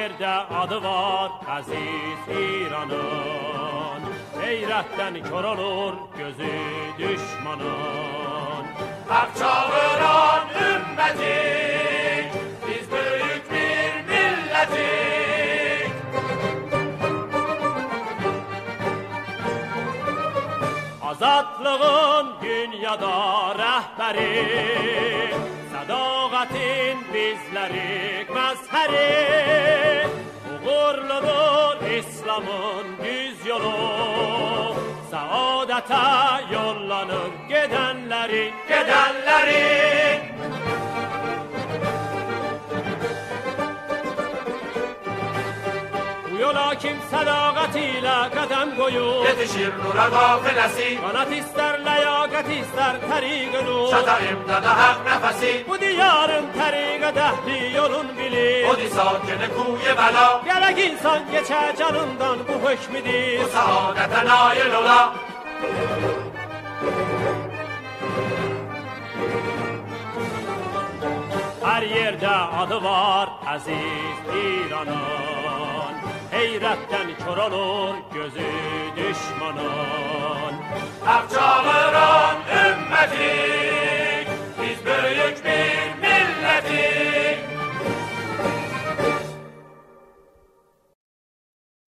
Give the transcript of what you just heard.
yerde adı var aziz İran'ın. Heyrətten kör olur gözü düşmanın. Hak çağıran ümmetik, biz büyük bir milletik. Azatlığın dünyada rəhbəri, sədaqətin bizləri məzhəri. Uğurludur İslamın düz yolu, saadətə yollanır gedənləri. Bu yola kim sədaqət ilə qədəm qoyur, Yetişir nura qafilesi, qanat istər, ləyaqət istər, təriq-i nur. çatar imdada hak nefesi. Bu diyarın təriqə dəhli yolun bilir. O di sakini kuye bela, Gərək insan geçə canından bu hökmidir. bu saadete nail ola. Her yerde adı var aziz İran'ın. Heyrətten kör olur gözü düşmanın.